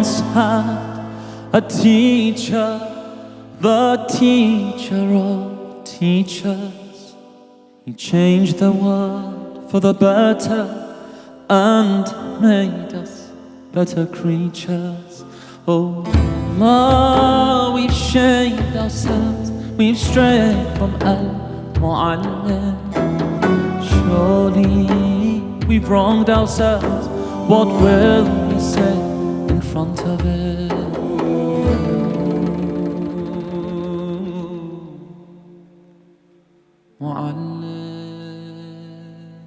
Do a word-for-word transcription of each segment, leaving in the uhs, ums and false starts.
once had a teacher, the teacher of teachers. He changed the world for the better and made us better creatures. Oh Allah, we've shamed ourselves, we've strayed from Al-Mu'allim. Surely we've wronged ourselves, what will we say in front of it? Mu'allim.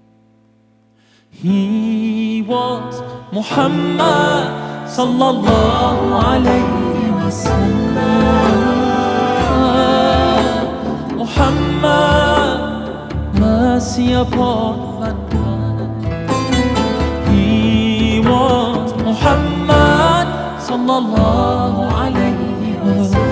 He was Muhammad sallallahu alayhi wa sallam. Muhammad, mercy upon mankind. He was Muhammad sallallahu alayhi wa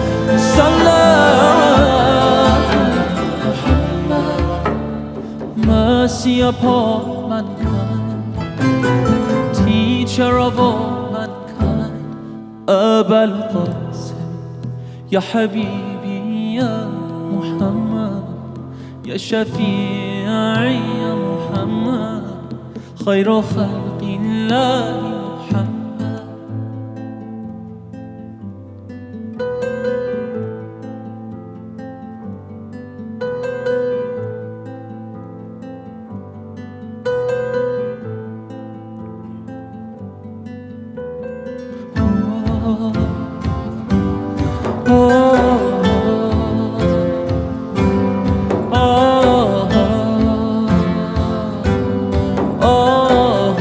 sallam. Muhammad, mercy upon mankind, teacher of all mankind. Aba al-Qasim, Ya Habibi, Ya Muhammad, Ya Shafi'i, Ya Muhammad, khayru khalqillahi Muhammad. Oh, oh, oh, oh, oh.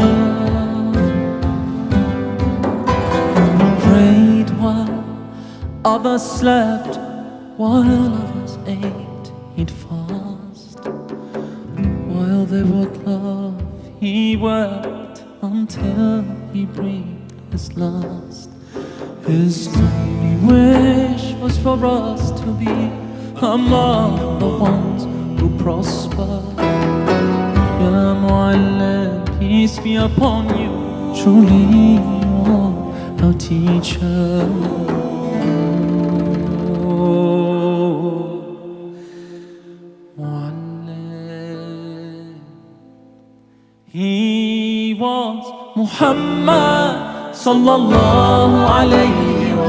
Prayed while others slept, while others ate, he'd fast. While they would love, he wept until he breathed his last. His only wish was for us to be among the ones who prosper. Ya Mu'allim, peace be upon you, truly you are our teacher. Mu'allim. He was Muhammad sallallahu alayhi wa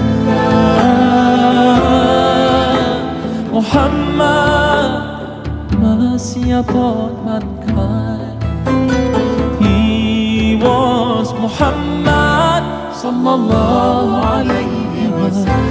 sallam. Muhammad, mercy upon mankind. He was Muhammad sallallahu alayhi wa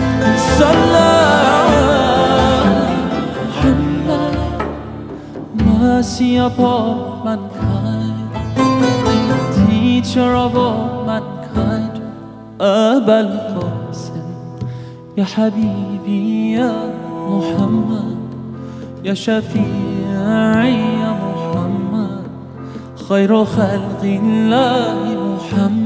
sallam. Muhammad, mercy upon mankind, teacher of all mankind. Aba al-Qasim, Ya Habibi, Ya Muhammad, Ya Shafi'i, Ya Muhammad, khayru khalqillahi Muhammad.